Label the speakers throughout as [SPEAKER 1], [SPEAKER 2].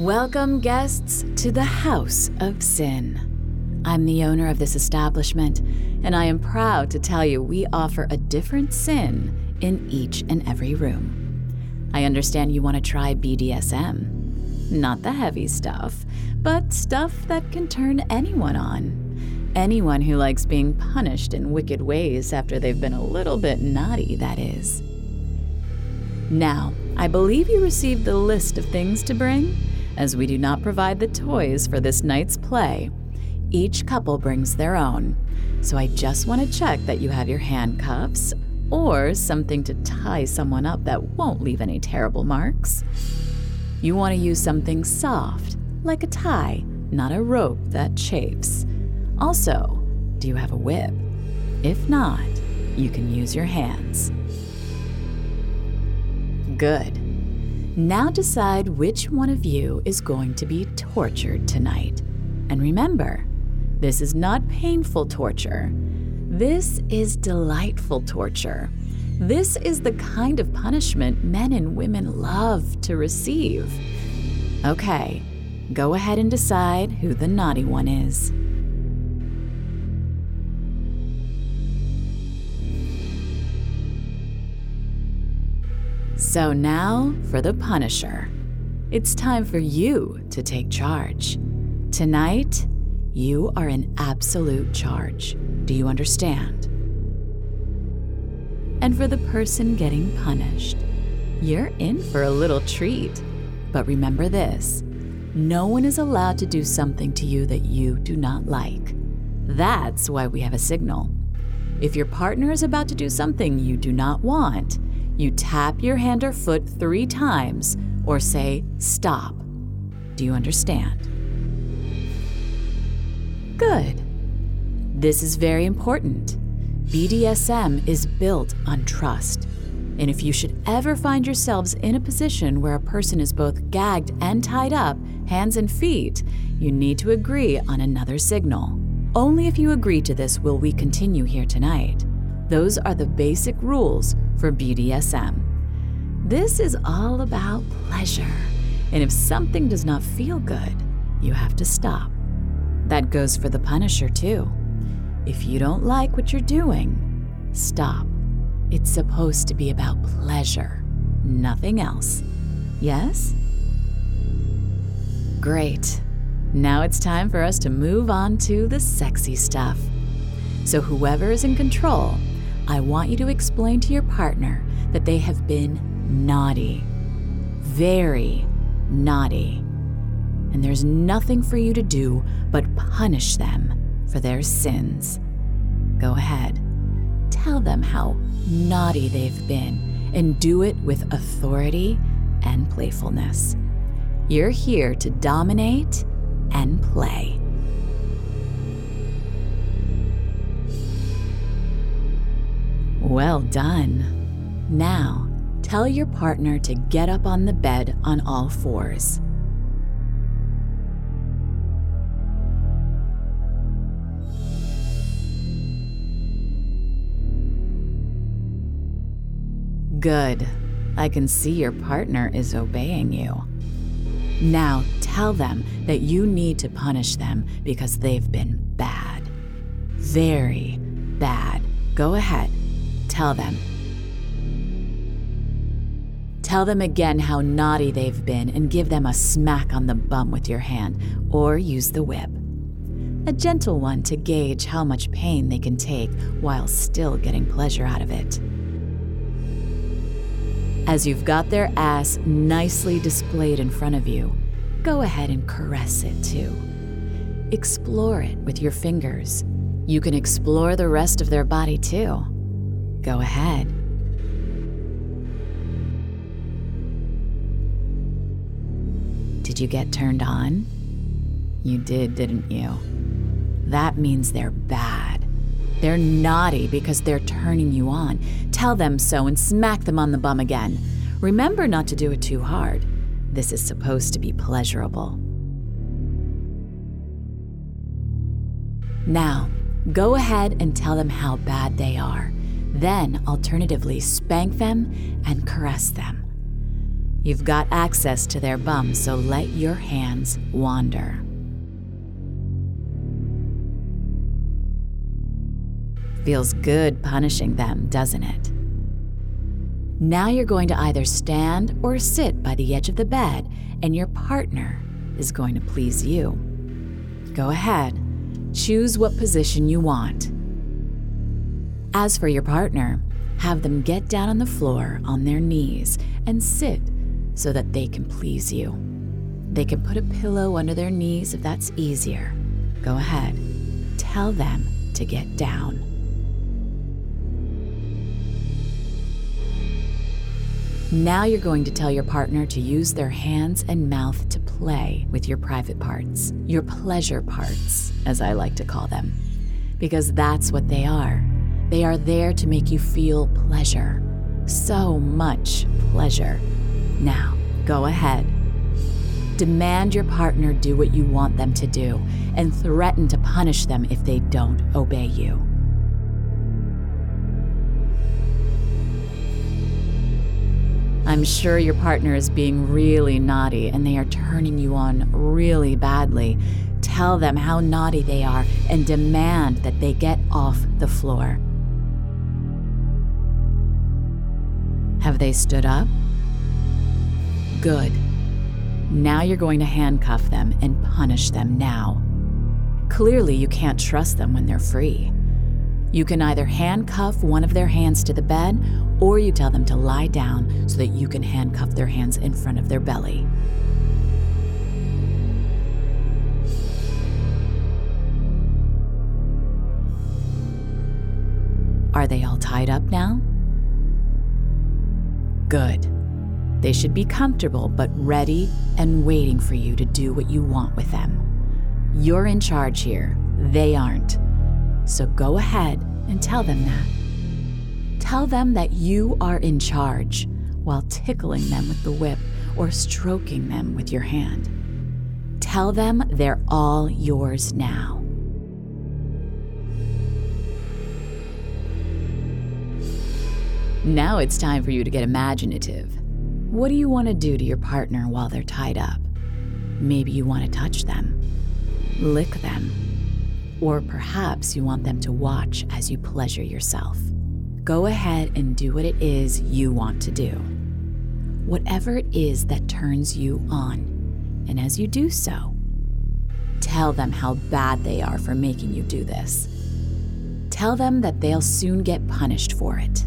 [SPEAKER 1] Welcome, guests, to the House of Sin. I'm the owner of this establishment, and I am proud to tell you we offer a different sin in each and every room. I understand you want to try BDSM. Not the heavy stuff, but stuff that can turn anyone on. Anyone who likes being punished in wicked ways after they've been a little bit naughty, that is. Now, I believe you received the list of things to bring. As we do not provide the toys for this night's play, each couple brings their own. So I just want to check that you have your handcuffs or something to tie someone up that won't leave any terrible marks. You want to use something soft, like a tie, not a rope that chafes. Also, do you have a whip? If not, you can use your hands. Good. Now decide which one of you is going to be tortured tonight. And remember, this is not painful torture. This is delightful torture. This is the kind of punishment men and women love to receive. Okay, go ahead and decide who the naughty one is. So now for the Punisher. It's time for you to take charge. Tonight, you are in absolute charge. Do you understand? And for the person getting punished, you're in for a little treat. But remember this, no one is allowed to do something to you that you do not like. That's why we have a signal. If your partner is about to do something you do not want, you tap your hand or foot 3 times or say, stop. Do you understand? Good. This is very important. BDSM is built on trust. And if you should ever find yourselves in a position where a person is both gagged and tied up, hands and feet, you need to agree on another signal. Only if you agree to this will we continue here tonight. Those are the basic rules for BDSM. This is all about pleasure, and if something does not feel good, you have to stop. That goes for the Punisher too. If you don't like what you're doing, stop. It's supposed to be about pleasure, nothing else. Yes? Great. Now it's time for us to move on to the sexy stuff. So whoever is in control, I want you to explain to your partner that they have been naughty, very naughty, and there's nothing for you to do but punish them for their sins. Go ahead, tell them how naughty they've been, and do it with authority and playfulness. You're here to dominate and play. Well done. Now, tell your partner to get up on the bed on all 4s. Good. I can see your partner is obeying you. Now, tell them that you need to punish them because they've been bad. Very bad. Go ahead. Tell them. Tell them again how naughty they've been and give them a smack on the bum with your hand or use the whip. A gentle one to gauge how much pain they can take while still getting pleasure out of it. As you've got their ass nicely displayed in front of you, go ahead and caress it too. Explore it with your fingers. You can explore the rest of their body too. Go ahead. Did you get turned on? You did, didn't you? That means they're bad. They're naughty because they're turning you on. Tell them so and smack them on the bum again. Remember not to do it too hard. This is supposed to be pleasurable. Now, go ahead and tell them how bad they are. Then, alternatively, spank them and caress them. You've got access to their bum, so let your hands wander. Feels good punishing them, doesn't it? Now you're going to either stand or sit by the edge of the bed, and your partner is going to please you. Go ahead, choose what position you want. As for your partner, have them get down on the floor on their knees and sit so that they can please you. They can put a pillow under their knees if that's easier. Go ahead, tell them to get down. Now you're going to tell your partner to use their hands and mouth to play with your private parts, your pleasure parts, as I like to call them, because that's what they are. They are there to make you feel pleasure, so much pleasure. Now, go ahead. Demand your partner do what you want them to do and threaten to punish them if they don't obey you. I'm sure your partner is being really naughty and they are turning you on really badly. Tell them how naughty they are and demand that they get off the floor. Have they stood up? Good. Now you're going to handcuff them and punish them now. Clearly, you can't trust them when they're free. You can either handcuff one of their hands to the bed, or you tell them to lie down so that you can handcuff their hands in front of their belly. Are they all tied up now? Good. They should be comfortable but ready and waiting for you to do what you want with them. You're in charge here. They aren't. So go ahead and tell them that. Tell them that you are in charge while tickling them with the whip or stroking them with your hand. Tell them they're all yours now. Now it's time for you to get imaginative. What do you want to do to your partner while they're tied up? Maybe you want to touch them, lick them, or perhaps you want them to watch as you pleasure yourself. Go ahead and do what it is you want to do. Whatever it is that turns you on. And as you do so, tell them how bad they are for making you do this. Tell them that they'll soon get punished for it.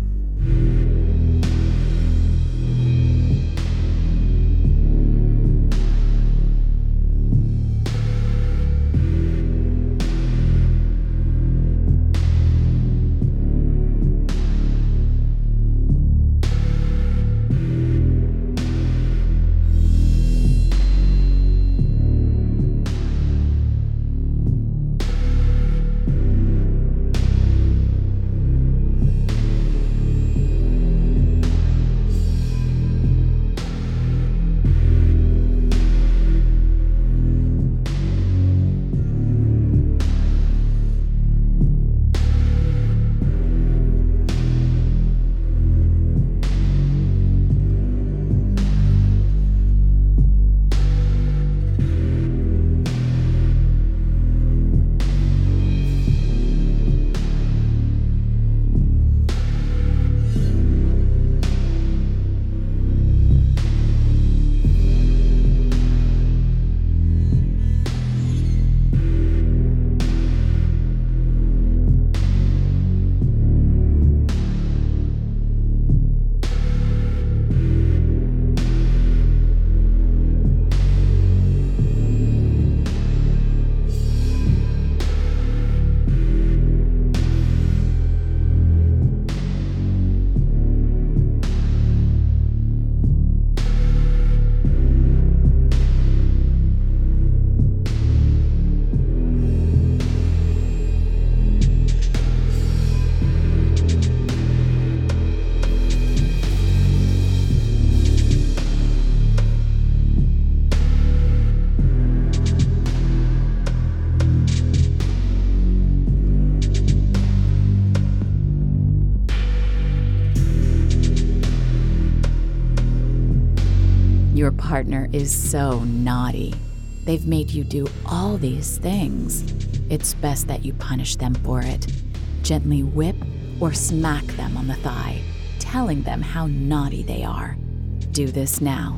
[SPEAKER 1] Your partner is so naughty. They've made you do all these things. It's best that you punish them for it. Gently whip or smack them on the thigh, telling them how naughty they are. Do this now.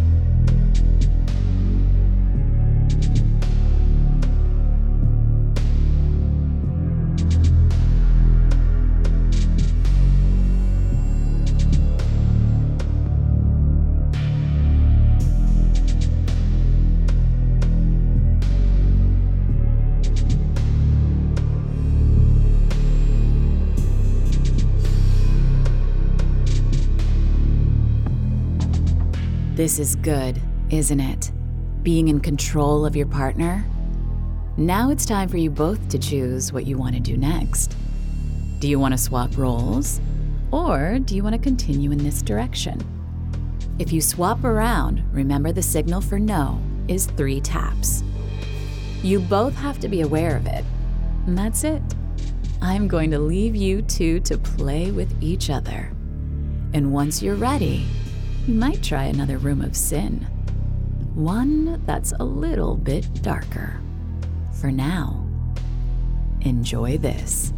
[SPEAKER 1] This is good, isn't it? Being in control of your partner? Now it's time for you both to choose what you want to do next. Do you want to swap roles? Or do you want to continue in this direction? If you swap around, remember the signal for no is 3 taps. You both have to be aware of it. And that's it. I'm going to leave you two to play with each other. And once you're ready, you might try another room of sin. One that's a little bit darker. For now, enjoy this.